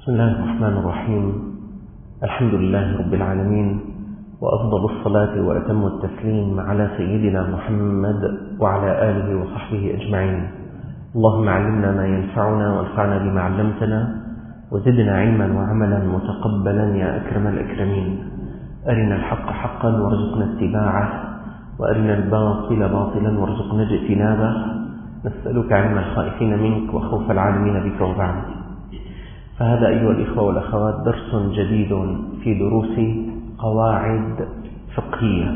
بسم الله الرحمن الرحيم. الحمد لله رب العالمين، وأفضل الصلاة وأتم التسليم على سيدنا محمد وعلى آله وصحبه أجمعين. اللهم علمنا ما ينفعنا وانفعنا بما علمتنا، وزدنا علما وعملا متقبلا يا أكرم الأكرمين. أرنا الحق حقا وارزقنا اتباعه، وأرنا الباطل باطلا وارزقنا اجتنابه. نسألك علم الخائفين منك وخوف العالمين بك. وبعد، فهذا أيها الإخوة والأخوات درس جديد في دروس قواعد فقهية.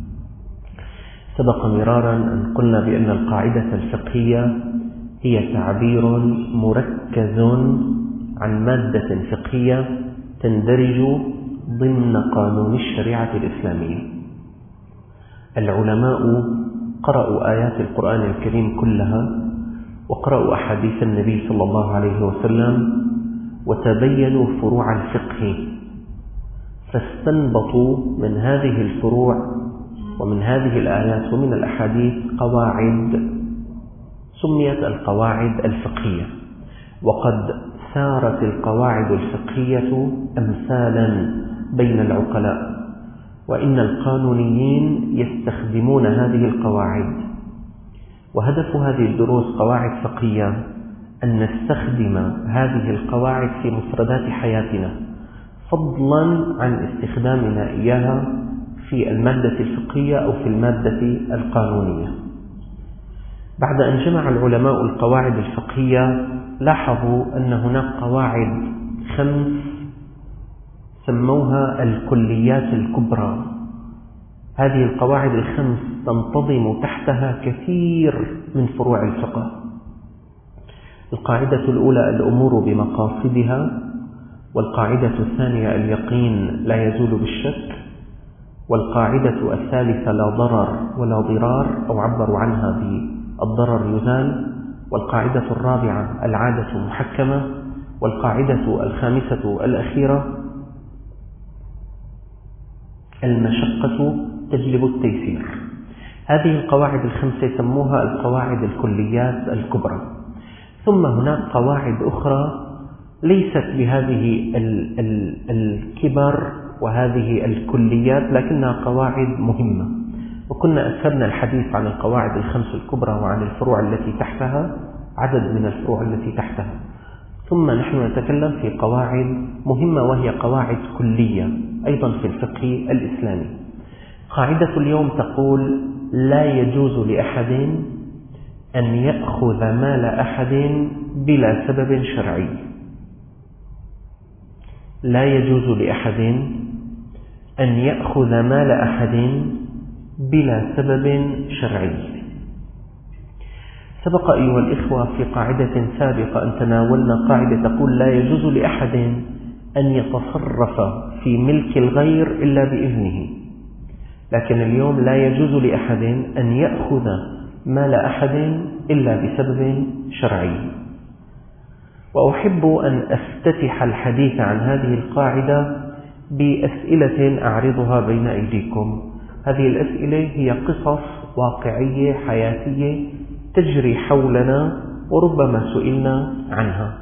سبق مرارا أن قلنا بأن القاعدة الفقهية هي تعبير مركز عن مادة فقهية تندرج ضمن قانون الشريعة الإسلامية. العلماء قرأوا آيات القرآن الكريم كلها، وقرأوا أحاديث النبي صلى الله عليه وسلم، وتبينوا فروع الفقه، فاستنبطوا من هذه الفروع ومن هذه الآيات ومن الأحاديث قواعد سميت القواعد الفقهية. وقد سارت القواعد الفقهية أمثالا بين العقلاء، وإن القانونيين يستخدمون هذه القواعد. وهدف هذه الدروس قواعد فقهية أن نستخدم هذه القواعد في مفردات حياتنا، فضلا عن استخدامنا إياها في المادة الفقهية أو في المادة القانونية. بعد أن جمع العلماء القواعد الفقهية، لاحظوا أن هناك قواعد 5 سموها الكليات الكبرى. هذه القواعد 5 تنتظم تحتها كثير من فروع الفقه. القاعدة الأولى الأمور بمقاصدها، والقاعدة الثانية اليقين لا يزول بالشك، والقاعدة الثالثة لا ضرر ولا ضرار، أو عبروا عنها بالضرر يزال، والقاعدة الرابعة العادة محكمة، والقاعدة الخامسة الأخيرة المشقة تجلب التيسير. هذه القواعد 5 يسموها القواعد الكليات الكبرى. ثم هناك قواعد أخرى ليست بهذه الكبر وهذه الكليات، لكنها قواعد مهمة. وكنا أسهبنا الحديث عن القواعد 5 الكبرى وعن الفروع التي تحتها، عدد من الفروع التي تحتها. ثم نحن نتكلم في قواعد مهمة، وهي قواعد كلية أيضا في الفقه الإسلامي. قاعدة اليوم تقول: لا يجوز لأحد أن يأخذ مال أحد بلا سبب شرعي. لا يجوز لأحد أن يأخذ مال أحد بلا سبب شرعي. سبق أيها الإخوة في قاعدة سابقة أن تناولنا قاعدة تقول: لا يجوز لأحد أن يتصرف في ملك الغير إلا بإذنه. لكن اليوم لا يجوز لأحد أن يأخذ مال أحد إلا بسبب شرعي. وأحب أن أفتتح الحديث عن هذه القاعدة بأسئلة أعرضها بين أيديكم. هذه الأسئلة هي قصص واقعية حياتية تجري حولنا، وربما سئلنا عنها.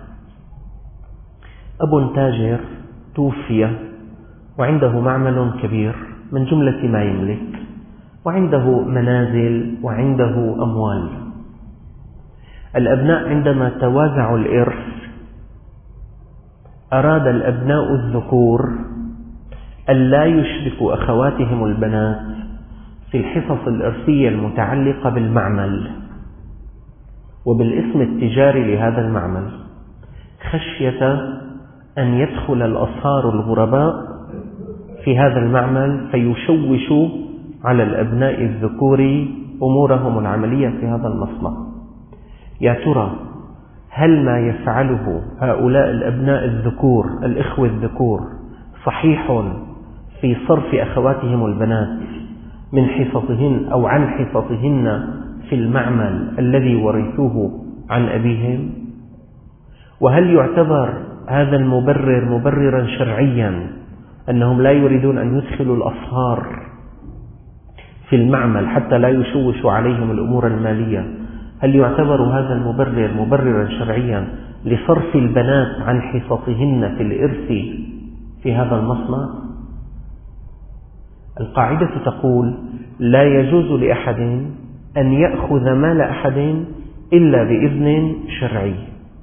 أب تاجر توفي، وعنده معمل كبير من جملة ما يملك، وعنده منازل وعنده أموال. الأبناء عندما توازعوا الإرث، أراد الأبناء الذكور ألا يشركوا أخواتهم البنات في الحصص الإرثية المتعلقة بالمعمل وبالاسم التجاري لهذا المعمل، خشية أن يدخل الأصهار الغرباء في هذا المعمل فيشوشوا على الأبناء الذكور أمورهم العملية في هذا المصنع. يا ترى هل ما يفعله هؤلاء الأبناء الذكور، الإخوة الذكور، صحيح في صرف أخواتهم البنات من حصصهن أو عن حصصهن في المعمل الذي ورثوه عن أبيهم؟ وهل يعتبر هذا المبرر مبررا شرعيا، أنهم لا يريدون أن يدخلوا الأصهار في المعمل حتى لا يشوشوا عليهم الأمور المالية؟ هل يعتبر هذا المبرر مبررا شرعيا لصرف البنات عن حصصهن في الإرث في هذا المصنع؟ القاعدة تقول: لا يجوز لأحد أن يأخذ مال أحد إلا بإذن شرعي،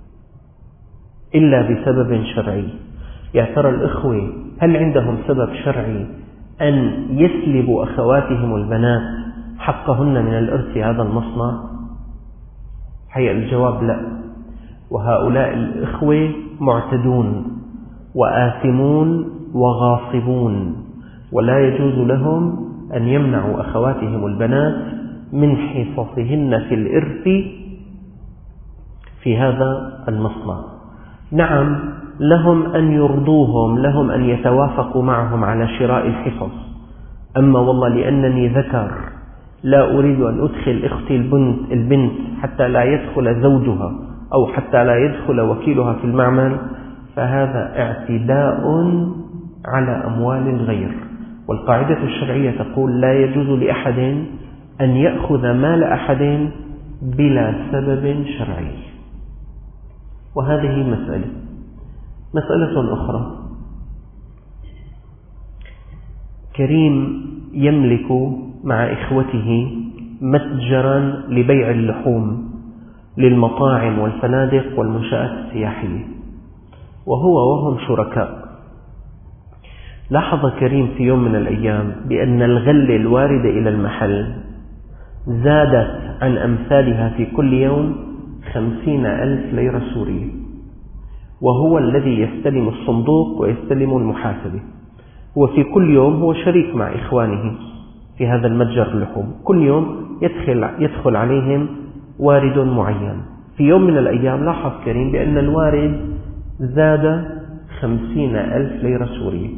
إلا بسبب شرعي. يا ترى الإخوة هل عندهم سبب شرعي أن يسلبوا أخواتهم البنات حقهن من الإرث في هذا المصنع؟ حقيقة الجواب لا. وهؤلاء الإخوة معتدون وآثمون وغاصبون، ولا يجوز لهم أن يمنعوا أخواتهم البنات من حصصهن في الإرث في هذا المصنع. نعم، لهم أن يرضوهم، لهم أن يتوافقوا معهم على شراء الحصص، أما والله لأنني ذكر لا أريد أن أدخل أختي البنت حتى لا يدخل زوجها أو حتى لا يدخل وكيلها في المعمل، فهذا اعتداء على أموال الغير. والقاعدة الشرعية تقول: لا يجوز لأحد أن يأخذ مال أحد بلا سبب شرعي. وهذه مسألة أخرى. كريم يملك مع إخوته متجرا لبيع اللحوم للمطاعم والفنادق والمنشآت السياحية، وهم شركاء. لاحظ كريم في يوم من الأيام بأن الغلة الواردة إلى المحل زادت عن أمثالها في كل يوم 50,000 ليرة سورية، وهو الذي يستلم الصندوق ويستلم المحاسبة. وفي كل يوم هو شريك مع إخوانه في هذا المتجر اللحوم، كل يوم يدخل عليهم وارد معين. في يوم من الأيام لاحظ كريم بأن الوارد زاد 50,000 ليرة سورية.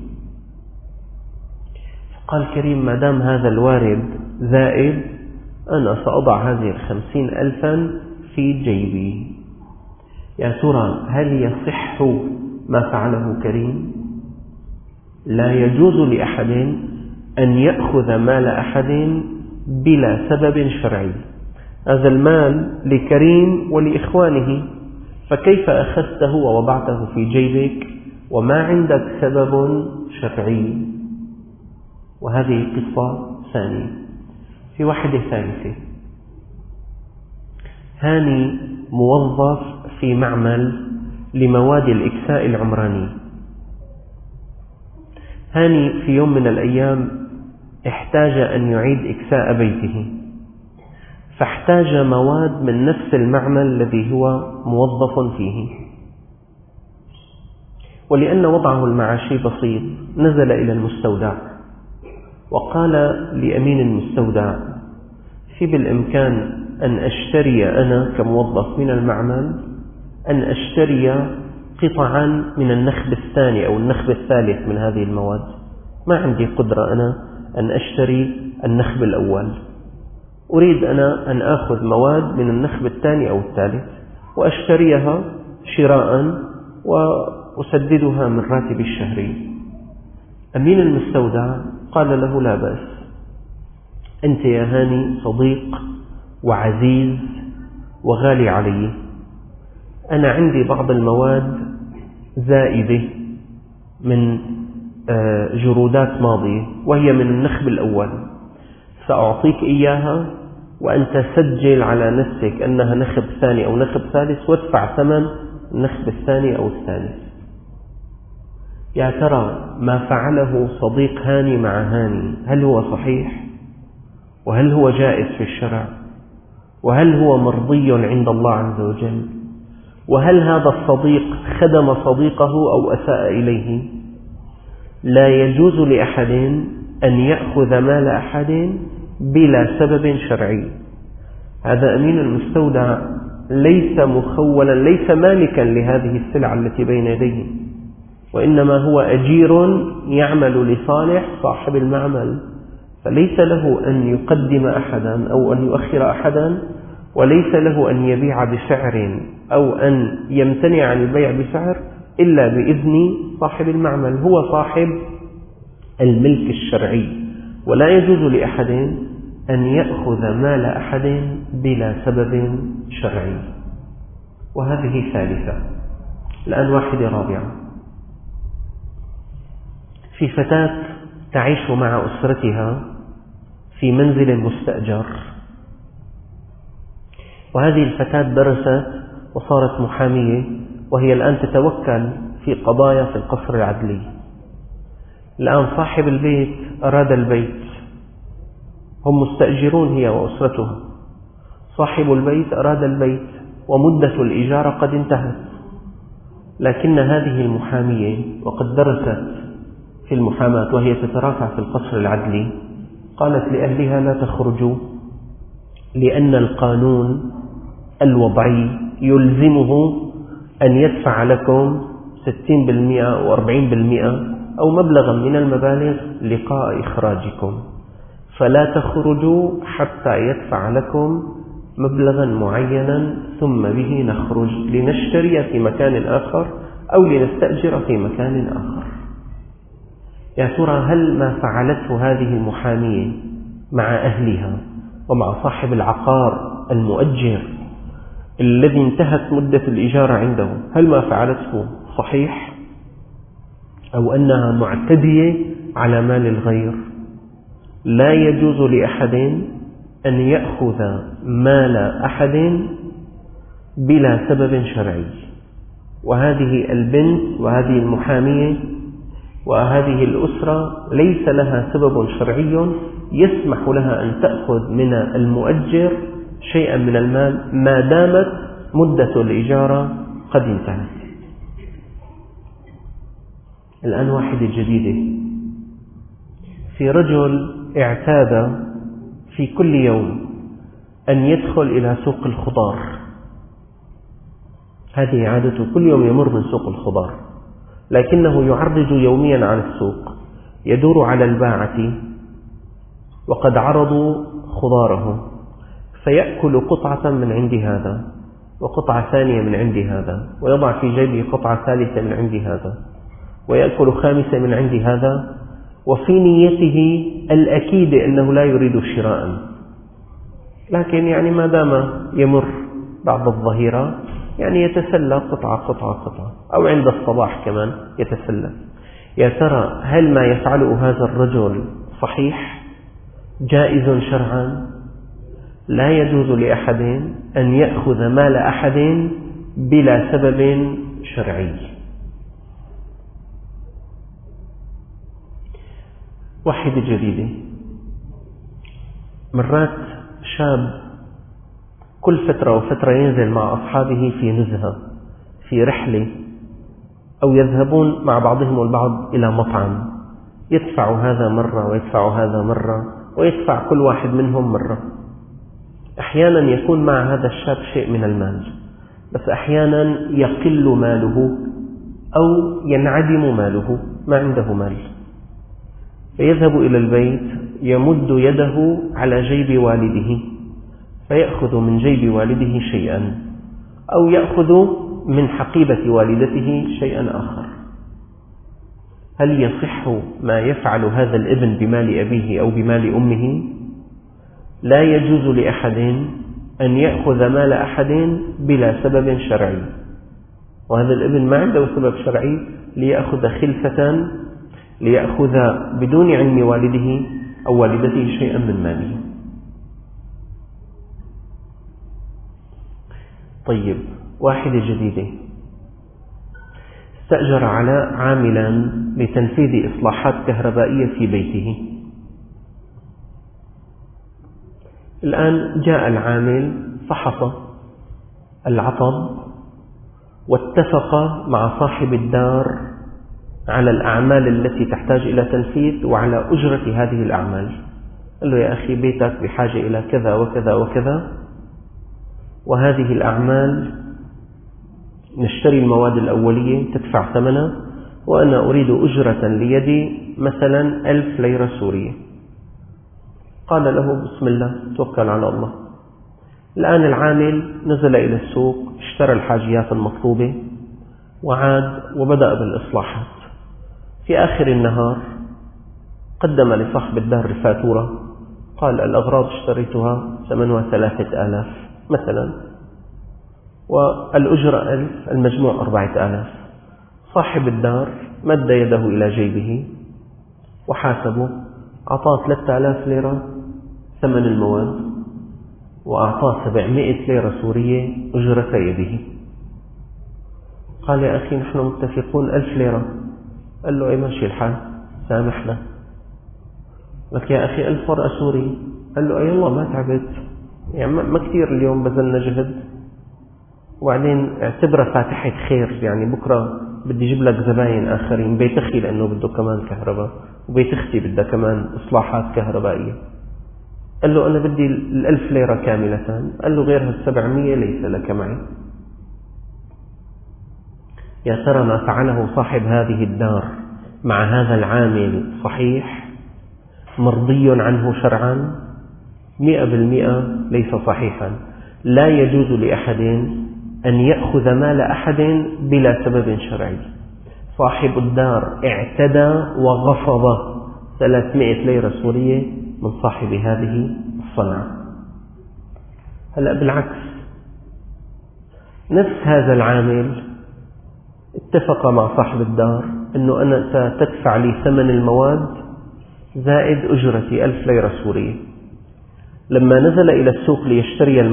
قال كريم: ما دام هذا الوارد زائد، أنا سأضع هذه 50,000 في جيبي. يا ترى هل يصح ما فعله كريم؟ لا يجوز لأحد أن يأخذ مال أحد بلا سبب شرعي. هذا المال لكريم ولإخوانه، فكيف أخذته ووضعته في جيبك وما عندك سبب شرعي؟ وهذه قصة ثانية. في واحدة ثالثة. هاني موظف في معمل لمواد الإكساء العمراني. هاني في يوم من الأيام احتاج أن يعيد إكساء بيته، فاحتاج مواد من نفس المعمل الذي هو موظف فيه، ولأن وضعه المعاشي بسيط نزل إلى المستودع وقال لأمين المستودع: في بالإمكان أن أشتري أنا كموظف من المعمل أن أشتري قطعا من النخب الثاني أو النخب الثالث من هذه المواد، ما عندي قدرة أنا أن أشتري النخب الأول، أريد أنا أن أخذ مواد من النخب الثاني أو الثالث وأشتريها شراء وأسددها من راتبي الشهري. أمين المستودع قال له: لا بأس، أنت يا هاني صديق وعزيز وغالي علي، أنا عندي بعض المواد زائدة من جرودات ماضية وهي من النخب الأول، سأعطيك إياها وأنت سجل على نفسك أنها نخب ثاني أو نخب ثالث وادفع ثمن النخب الثاني أو الثالث. يا ترى ما فعله صديق هاني مع هاني هل هو صحيح؟ وهل هو جائز في الشرع؟ وهل هو مرضي عند الله عز وجل؟ وهل هذا الصديق خدم صديقه أو أساء إليه؟ لا يجوز لأحد أن يأخذ مال أحد بلا سبب شرعي. هذا أمين المستودع ليس مخولا، ليس مالكا لهذه السلعة التي بين يديه، وإنما هو أجير يعمل لصالح صاحب المعمل، فليس له أن يقدم أحدا أو أن يؤخر أحدا، وليس له أن يبيع بسعر أو أن يمتنع عن البيع بسعر إلا بإذن صاحب المعمل. هو صاحب الملك الشرعي، ولا يجوز لأحد أن يأخذ مال أحد بلا سبب شرعي. وهذه ثالثة. الآن واحدة رابعة. في فتاة تعيش مع أسرتها في منزل مستأجر، وهذه الفتاة درست وصارت محامية، وهي الآن تتوكل في قضايا في القصر العدلي. الآن صاحب البيت أراد البيت، هم مستأجرون هي وأسرتها، صاحب البيت أراد البيت ومدة الإجارة قد انتهت، لكن هذه المحامية وقد درست في المحاماة وهي تترافع في القصر العدلي قالت لأهلها لا تخرجوا، لأن القانون الوضعي يلزمه أن يدفع لكم 60% أو 40% أو مبلغا من المبالغ لقاء إخراجكم، فلا تخرجوا حتى يدفع لكم مبلغا معينا ثم به نخرج لنشتري في مكان آخر أو لنستأجر في مكان آخر. يا ترى هل ما فعلته هذه المحامية مع أهلها ومع صاحب العقار المؤجر الذي انتهت مدة الإجارة عنده، هل ما فعلته صحيح أو أنها معتدية على مال الغير؟ لا يجوز لأحد أن يأخذ مال أحد بلا سبب شرعي، وهذه البنت وهذه المحامية وهذه الأسرة ليس لها سبب شرعي يسمح لها أن تأخذ من المؤجر شيئا من المال ما دامت مدة الإجارة قد انتهت. الآن واحدة جديدة. في رجل اعتاد في كل يوم أن يدخل إلى سوق الخضار، هذه عادته، كل يوم يمر من سوق الخضار، لكنه يعرج يوميا عن السوق، يدور على الباعة وقد عرضوا خضاره، فيأكل قطعة من عند هذا وقطعة ثانية من عند هذا، ويضع في جيبه قطعة ثالثة من عند هذا، ويأكل خامسة من عند هذا، وفي نيته الأكيد أنه لا يريد شراء، لكن يعني ما دام يمر بعد الظهيرة يعني يتسلى قطعة قطعة قطعة، أو عند الصباح كمان يتسلى. يا ترى هل ما يفعله هذا الرجل صحيح جائز شرعا؟ لا يجوز لأحد أن يأخذ مال أحد بلا سبب شرعي. واحدة جديدة. مرات شاب كل فترة وفترة ينزل مع أصحابه في نزهة، في رحلة، أو يذهبون مع بعضهم البعض إلى مطعم، يدفع هذا مرة ويدفع هذا مرة ويدفع كل واحد منهم مرة. أحيانا يكون مع هذا الشاب شيء من المال، بس أحيانا يقل ماله أو ينعدم ماله، ما عنده مال، فيذهب إلى البيت يمد يده على جيب والده فيأخذ من جيب والده شيئا، أو يأخذ من حقيبة والدته شيئا آخر. هل يصح ما يفعل هذا الابن بمال أبيه أو بمال أمه؟ لا يجوز لأحد أن يأخذ مال أحد بلا سبب شرعي، وهذا الابن ما عنده سبب شرعي ليأخذ خلفة، ليأخذ بدون علم والده أو والدته شيئا من ماله. طيب، واحدة جديدة. استأجر على عاملا لتنفيذ إصلاحات كهربائية في بيته. الآن جاء العامل فحص العطب واتفق مع صاحب الدار على الأعمال التي تحتاج إلى تنفيذ وعلى أجرة هذه الأعمال. قال له يا أخي بيتك بحاجة إلى كذا وكذا وكذا، وهذه الأعمال نشتري المواد الأولية تدفع ثمنها، وأنا أريد أجرة ليدي مثلا 1000 ليرة سورية. قال له بسم الله توكل على الله. الآن العامل نزل إلى السوق، اشترى الحاجيات المطلوبة وعاد وبدأ بالإصلاحات. في آخر النهار قدم لصاحب الدار الفاتورة، قال الأغراض اشتريتها ثمنها 3000 مثلا، والأجرة 1000، المجموع 4000. صاحب الدار مد يده إلى جيبه وحاسبه، أعطاه 3000 ليرة ثمن المواد، وأعطاه 700 ليرة سورية أجرة يده. قال: يا أخي نحن متفقون 1000 ليرة. قال له: أي ماشي الحال، سامحنا. لك: يا أخي 1000 ورقة سوري. قال له: أي الله ما تعبت، يعني ما كثير اليوم بذلنا جهد، وبعدين اعتبرها فاتحة خير، يعني بكرة بدي يجيب لك زباين آخرين، بيت أخي لأنه بده كمان كهرباء، وبيت أختي بدها كمان إصلاحات كهربائية. قال له: أنا بدي 1000 ليرة كاملة. قال له: غير 700 ليس لك معي. يا ترى ما فعله صاحب هذه الدار مع هذا العامل صحيح؟ مرضي عنه شرعا؟ 100% ليس صحيحا. لا يجوز لأحد أن يأخذ مال أحد بلا سبب شرعي. صاحب الدار اعتدى وغصب 300 ليرة سورية من صاحب هذه الصنعة. هلأ بالعكس، نفس هذا العامل اتفق مع صاحب الدار أنه أنا ستدفع لي ثمن المواد زائد أجرتي 1000 ليرة سورية. لما نزل إلى السوق ليشتري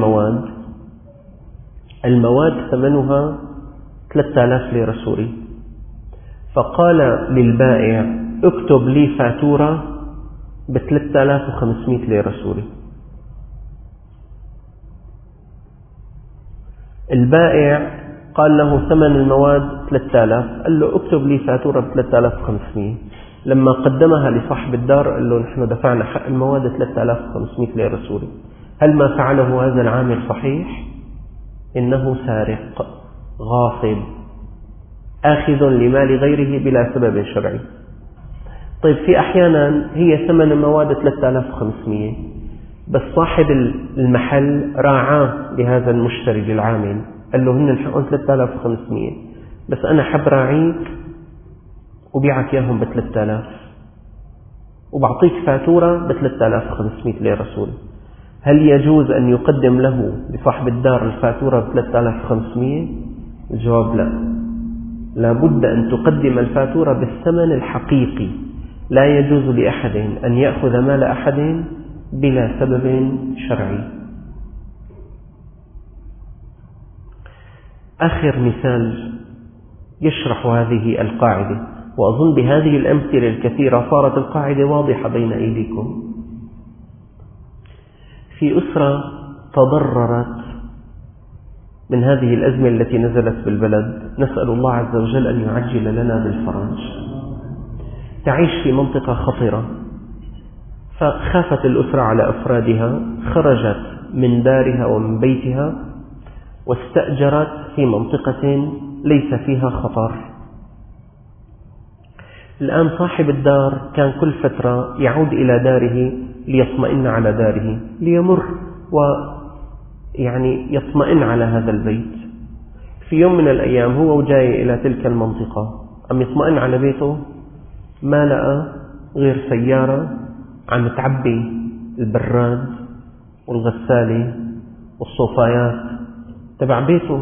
المواد ثمنها 3000 ليرة سوري، فقال للبائع: اكتب لي فاتورة ب 3500 ليرة سوري. البائع قال له ثمن المواد 3000، قال له: اكتب لي فاتورة ب 3500. لما قدمها لصاحب الدار قال له: نحن دفعنا حق المواد 3500 ليرة سوري. هل ما فعله هذا العامل صحيح؟ إنه سارق، غاصب، آخذ لمال غيره بلا سبب شرعي. طيب، في أحيانا هي ثمن المواد 3500، بس صاحب المحل راعاه لهذا المشتري للعامل، قال له: هن الحقهم 3500، بس أنا حب راعيك وبيعك إياهم ب 3000 وبعطيك فاتورة ب 3500 ليرة سوري. هل يجوز أن يقدم له لصاحب الدار الفاتورة ب 3500؟ الجواب لا. لابد أن تقدم الفاتورة بالثمن الحقيقي. لا يجوز لأحد أن يأخذ مال أحد بلا سبب شرعي. آخر مثال يشرح هذه القاعدة، وأظن بهذه الأمثلة الكثيرة صارت القاعدة واضحة بين أيديكم. في أسرة تضررت من هذه الأزمة التي نزلت بالبلد، نسأل الله عز وجل أن يعجل لنا بالفرج. تعيش في منطقة خطرة، فخافت الأسرة على أفرادها، خرجت من دارها ومن بيتها واستأجرت في منطقة ليس فيها خطر. الآن صاحب الدار كان كل فترة يعود إلى داره ليطمئن على داره، ليمر ويعني يطمئن على هذا البيت. في يوم من الأيام هو جاي إلى تلك المنطقة، أم يطمئن على بيته، ما لقى غير سيارة عم تعبي البراد والغسالة والصوفايات تبع بيته.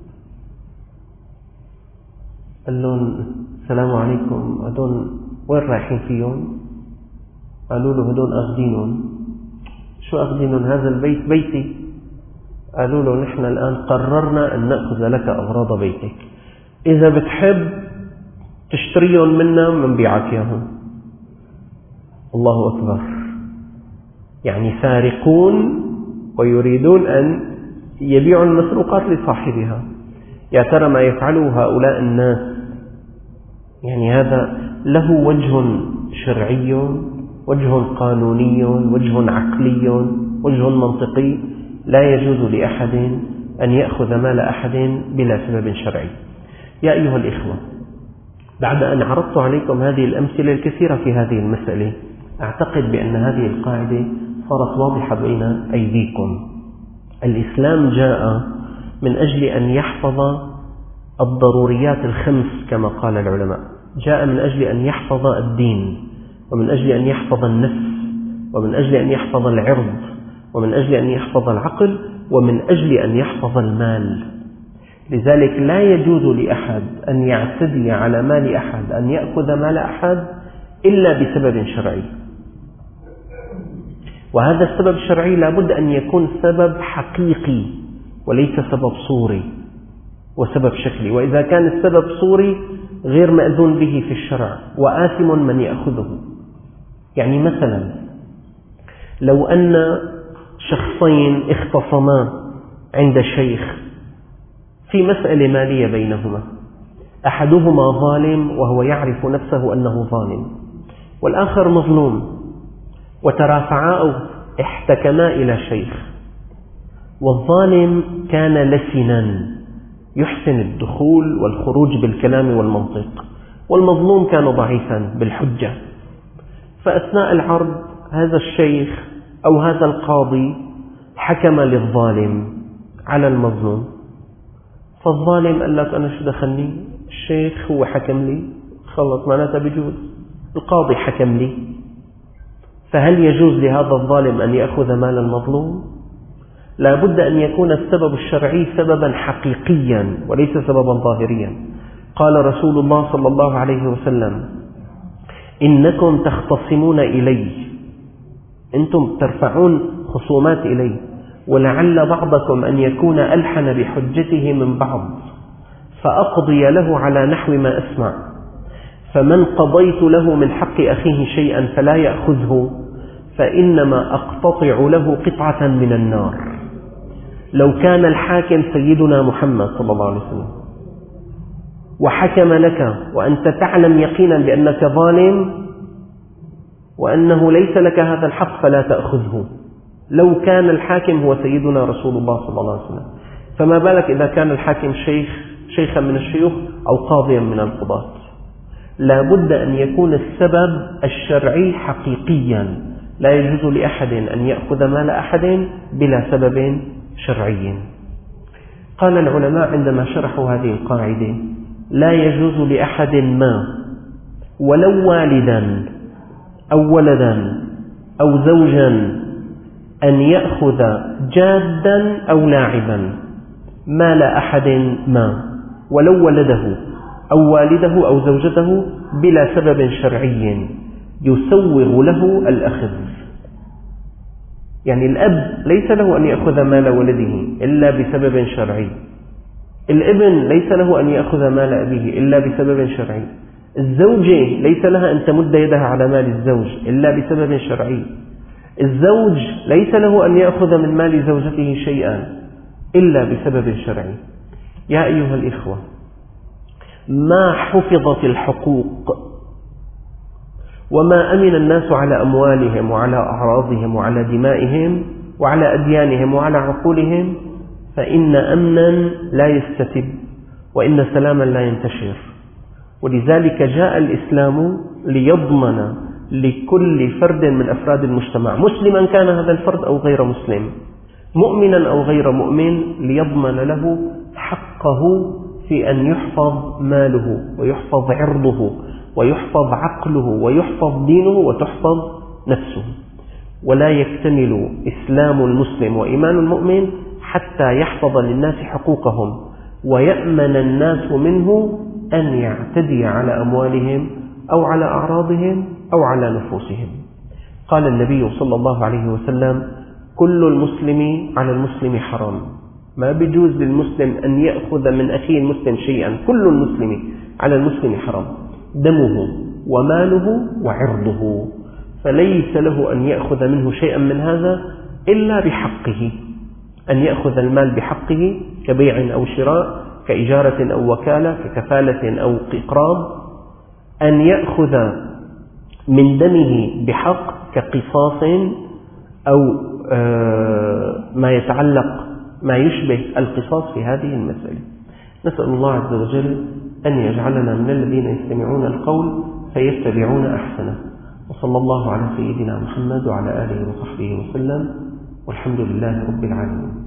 قال لهم: السلام عليكم، هدول وين رايحين فيهم؟ قالوا له: هدول أخذينهم. شو أخذينهم؟ هذا البيت بيتي. قالوا له: نحن الآن قررنا أن نأخذ لك أغراض بيتك، إذا بتحب تشتريهم منا منبيعك إياهم. الله أكبر، يعني سارقون ويريدون أن يبيعوا المسروقات لصاحبها. يا ترى ما يفعله هؤلاء الناس، يعني هذا له وجه شرعي، وجه قانوني، وجه عقلي، وجه منطقي. لا يجوز لأحد أن يأخذ مال أحد بلا سبب شرعي. يا أيها الإخوة، بعد أن عرضت عليكم هذه الأمثلة الكثيرة في هذه المسألة، أعتقد بأن هذه القاعدة صارت واضحة بين أيديكم. الإسلام جاء من أجل أن يحفظ الضروريات الخمس كما قال العلماء، جاء من أجل أن يحفظ الدين، ومن أجل أن يحفظ النفس، ومن أجل أن يحفظ العرض، ومن أجل أن يحفظ العقل، ومن أجل أن يحفظ المال. لذلك لا يجوز لأحد أن يعتدي على مال أحد، أن يأخذ مال أحد إلا بسبب شرعي، وهذا السبب الشرعي لابد أن يكون سبب حقيقي وليس سبب صوري وسبب شكلي، وإذا كان السبب صوري غير مأذون به في الشرع وآثم من يأخذه. يعني مثلا لو أن شخصين اختصما عند شيخ في مسألة مالية بينهما، أحدهما ظالم وهو يعرف نفسه أنه ظالم، والآخر مظلوم، وترافعا أو احتكما إلى شيخ، والظالم كان لسنا يحسن الدخول والخروج بالكلام والمنطق، والمظلوم كان ضعيفا بالحجة. فأثناء العرض هذا الشيخ أو هذا القاضي حكم للظالم على المظلوم، فالظالم قال لك أنا شو دخلني، الشيخ هو حكم لي، خلص معناتها بجوز، القاضي حكم لي. فهل يجوز لهذا الظالم أن يأخذ مال المظلوم؟ لا بد أن يكون السبب الشرعي سببا حقيقيا وليس سببا ظاهريا. قال رسول الله صلى الله عليه وسلم: إنكم تختصمون إلي، أنتم ترفعون خصومات إلي، ولعل بعضكم أن يكون ألحن بحجته من بعض، فأقضي له على نحو ما أسمع، فمن قضيت له من حق أخيه شيئا فلا يأخذه فإنما أقتطع له قطعة من النار. لو كان الحاكم سيدنا محمد صلى الله عليه وسلم وحكم لك وأنت تعلم يقينا بأنك ظالم وأنه ليس لك هذا الحق فلا تأخذه، لو كان الحاكم هو سيدنا رسول الله صلى الله عليه وسلم، فما بالك إذا كان الحاكم شيخا من الشيوخ أو قاضيا من القضاة. لا بد أن يكون السبب الشرعي حقيقيا، لا يجوز لأحد أن يأخذ مال أحد بلا سبب شرعي. قال العلماء عندما شرحوا هذه القاعدة: لا يجوز لأحد ما ولو والدا أو ولدا أو زوجا أن يأخذ جادا أو لاعبا مال أحد ما ولو ولده أو والده أو زوجته بلا سبب شرعي يسوغ له الأخذ. يعني الأب ليس له أن يأخذ مال ولده إلا بسبب شرعي، الابن ليس له أن يأخذ مال أبيه إلا بسبب شرعي، الزوجة ليس لها أن تمد يدها على مال الزوج إلا بسبب شرعي، الزوج ليس له أن يأخذ من مال زوجته شيئا إلا بسبب شرعي. يا أيها الإخوة، ما حفظت الحقوق وما أمن الناس على أموالهم وعلى أعراضهم وعلى دمائهم وعلى أديانهم وعلى عقولهم فإن أمنا لا يستتب وإن سلاما لا ينتشر. ولذلك جاء الإسلام ليضمن لكل فرد من أفراد المجتمع، مسلما كان هذا الفرد أو غير مسلم، مؤمنا أو غير مؤمن، ليضمن له حقه في أن يحفظ ماله ويحفظ عرضه ويحفظ عقله ويحفظ دينه وتحفظ نفسه. ولا يكتمل إسلام المسلم وإيمان المؤمن حتى يحفظ للناس حقوقهم ويأمن الناس منه أن يعتدي على أموالهم أو على أعراضهم أو على نفوسهم. قال النبي صلى الله عليه وسلم: كل المسلم على المسلم حرام. ما بيجوز للمسلم أن يأخذ من أخيه المسلم شيئا، كل المسلم على المسلم حرام، دمه وماله وعرضه، فليس له أن يأخذ منه شيئا من هذا إلا بحقه، أن يأخذ المال بحقه كبيع أو شراء، كإجارة أو وكالة، ككفالة أو إقراض، أن يأخذ من دمه بحق كقصاص أو ما يتعلق ما يشبه القصاص في هذه المسألة. نسأل الله عز وجل أن يجعلنا من الذين يستمعون القول فيتبعون أحسنه، وصلى الله على سيدنا محمد وعلى آله وصحبه وسلم، والحمد لله رب العالمين.